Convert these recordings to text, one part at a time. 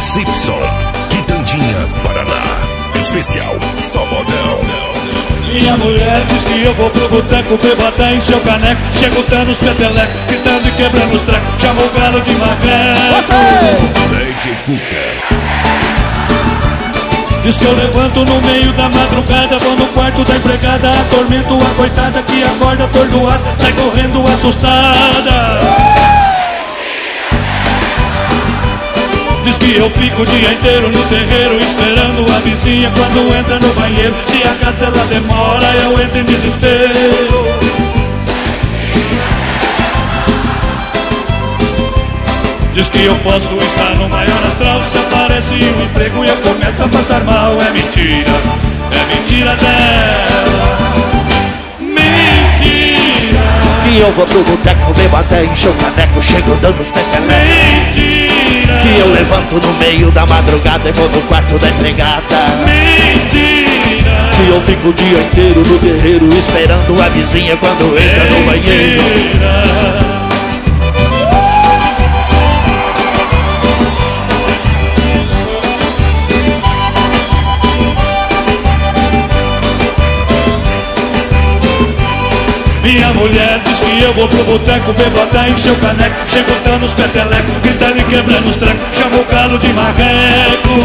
Simpson, Quitandinha, Paraná. Especial, só modão. Minha mulher diz que eu vou pro boteco, bebo até encher o caneco. Chego dando os petelecos, gritando e quebrando os trecos. Chamo o galo de macaco. Lady Cuca. Diz que eu levanto no meio da madrugada, vou no quarto da empregada, atormento a coitada que acorda atordoada, sai correndo assustada. Diz que eu fico o dia inteiro no terreiro, esperando a vizinha quando entra no banheiro. Se a casa ela demora, eu entro em desespero. Diz que eu posso estar no maior astral, se aparece um emprego e eu começo a passar mal. É mentira dela. Mentira. Que eu vou pro boteco, bebo até encher o caneco, chego dando os petelecos. Mentira. Que eu levanto no meio da madrugada e vou no quarto da empregada. Mentira. Que eu fico o dia inteiro no terreiro, esperando a vizinha quando entra no banheiro. Mentira. Minha mulher diz que eu vou pro boteco, bebo até encher o caneco. Chego dando os petelecos, gritando e quebrando os trecos. Chamo o galo de marreco.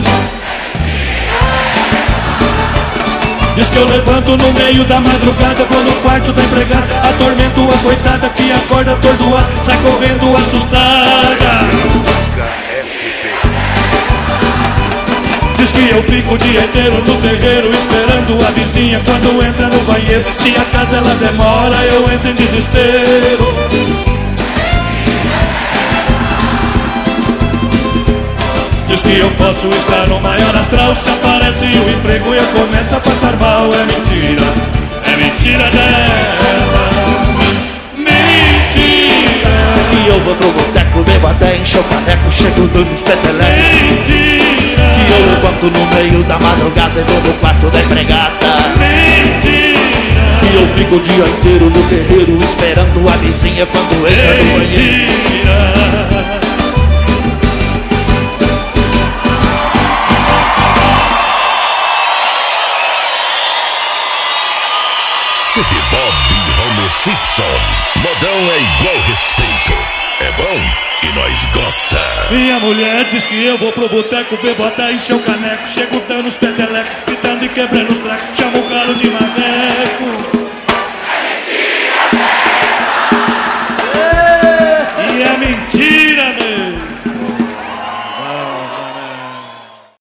Diz que eu levanto no meio da madrugada, vou no quarto da empregada, atormento a coitada que acorda atordoada, sai correndo assustada. Diz que eu fico o dia inteiro no terreiro, esperando a vizinha quando entra no banheiro. Se a casa ela demora, eu entro em desespero. Diz que eu posso estar no maior astral, se aparece o emprego e eu começo a passar mal. É mentira dela. Mentira. Que eu vou pro boteco, bebo até encher o caneco, chego dando os petelecos. Mentira. Que eu levanto no meio da madrugada e vou no quarto da empregada. Mentira. Que eu fico o dia inteiro no terreiro, esperando a vizinha quando entra no banheiro. CD Bob e Homer Simpson. Modão é igual respeito. É bom e nós gosta. Minha mulher diz que eu vou pro boteco, bebo até encher o caneco. Chego dando os petelecos, gritando e quebrando os trecos. Chamo o